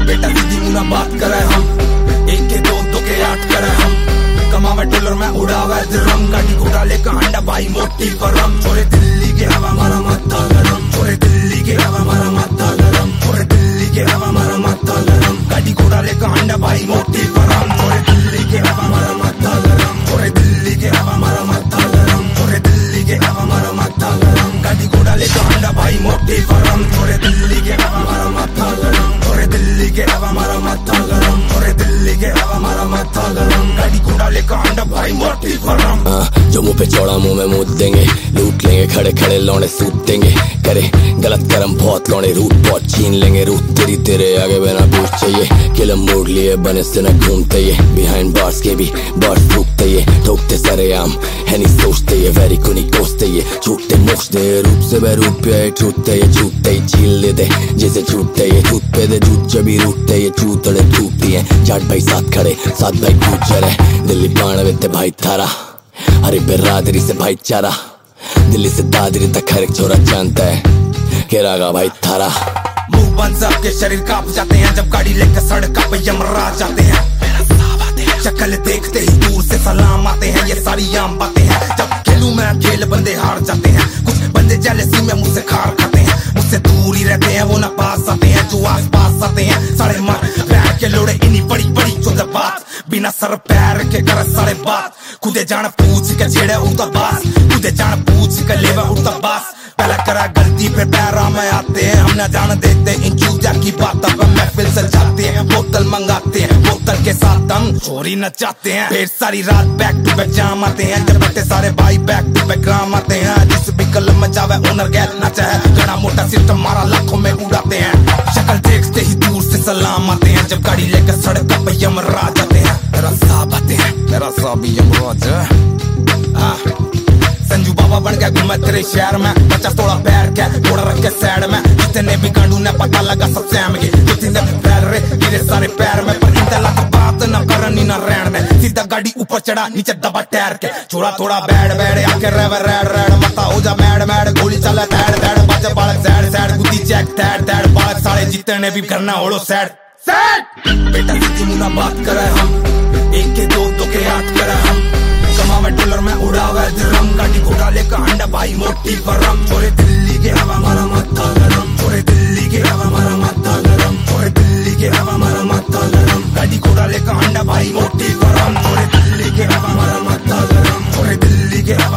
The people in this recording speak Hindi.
बेटा सीधी मुना बात करे हम, एक के दो दो के आठ करे हम, कमावे डॉलर में उड़ावे दिरहम, गाड़ी घोड़ा लेकर अंडा भाई मोटी फरम, छोरे दिल्ली के हवा मारा माथा गरम, छोरे दिल्ली के हवा मारा माथा गरम, छोरे दिल्ली के हवा मारा माथा गरम, गाड़ी घोड़ा लेकर अंडा भाई मोटी फरम, छोरे दिल्ली के हवा मारा माथा गरम, छोरे दिल्ली के हवा मारा माथा गरम, छोरे दिल्ली के हवा मारा माथा गरम, गाड़ी घोड़ा लेकर अंडा भाई मोटी फरम, छोरे दिल्ली के हवा मारा माथा गरम, छोरे दिल्ली के हवा मारा माथा गरम, छोरे दिल्ली के हवा मारा माथा गरम, गाड़ी घोड़ा लेकर अंडा भाई मोटी फरम। जो मुंह पे चौड़ा मुंह में मूत देंगे, लूट लेंगे खड़े खड़े लौड़े सूट देंगे, करे गलत कर्म बहुत लौड़े रूट बहुत छीन लेंगे, रूट तेरी तेरे आगे बिना पूछ चाहिए, किलम मोड़ लिए बने से न घूमते ये, बिहाइंड बार्स के भी बार्स फूकते ये, ठोकते सरेआम है नहीं सोचते ये, वेरी को नहीं कोसते ये, छूटते मोचते रूप से बैरूप पे छूटते ये, छूटते ही छील लेते जैसे छूटते ये, छूट पे दे झूठ जबी रूटते ये, चूतड़े टूटती है, जाट भाई साथ खड़े साथ भाई गुजर है, दिल्ली बाण वेते भाई थारा, हरी बिरादरी से भाईचारा, दिल्ली से दादरी तक हर एक छोरा जानता है कि रागा भाई थारा। मुंह बंद सबके शरीर कांप जाते हैं, जब गाड़ी लेकर सड़क पे यमराज जाते हैं, शक्ल देखते ही दूर से सलाम आते हैं, ये सारी आम बातें हैं, जब खेलूं मैं खेल बंदे हार जाते हैं, कुछ बंदे जेलसी में मुझसे खार खाते हैं, मुझसे दूर ही रहते हैं वो ना पास आते हैं, जो आस पास आते हैं साढ़े मर बैठ के लोड़े इन्हीं बड़ी बड़ी चौदह बात, बिना सर पैर के कर साढ़े बात, खुदे जान पूछ के छेड़े उड़ता बास, खुदे जान पूछ के लेवा उड़ता बास, पहला करा गलती फिर पैरा में आते हैं, हम ना जान देते इन चूजा की बात, अब महफिल सजाते हैं, बोतल मंगाते हैं, बोतल के साथ हम चोरी नचाते हैं, फिर सारी रात बैक टू बैक जाम आते हैं, जब बैठे सारे भाई बैक टू बैक ग्राम आते हैं, जिस भी कलम में जावे ओनर गैल नाचा है, गड़ा मोटा सिस्टम मारा लाखों में उड़ाते हैं, शक्ल देखते ही दूर से सलाम आते हैं, जब गाड़ी लेकर सड़क पे यमराज आते हैं, मेरा साहब आते हैं, मेरा साहब भी यमराज है। संजू बाबा बन गया घूमे तेरे शहर में, बच्चा थोड़ा पैर के थोड़ा रख के साइड में, जितने भी गांडू ने पता लगा सब सैम के, जितने पैर रे गिरे सारे पैर में, पर इनका लग बात न करनी न रहन दे, सीधा गाड़ी ऊपर चढ़ा नीचे दबा टैर के, थोड़ा थोड़ा बैड बैड आके रेव रेड रेड मता हो जा मैड मैड, गोली चले तैड तैड बच्चे बालक सैड सैड गुद्दी चेक तैड तैड बालक सारे जितने भी करना होड़ो सैड सैड, बेटा सीधी मुना बात करे हम, एक के दो दो के आठ करे हम, कमावे डॉलर में उड़ावे दिरहम, गाड़ी घोड़ा लेकर अंडा भाई मोटी फरम, छोरे दिल्ली के हवा मारा माथा गरम, छोरे दिल्ली के हवा मारा माथा गरम, छोरे दिल्ली के हवा मारा माथा गरम, गाड़ी घोड़ा लेकर अंडा भाई मोटी फरम, छोरे दिल्ली के हवा मारा माथा गरम, छोरे दिल्ली के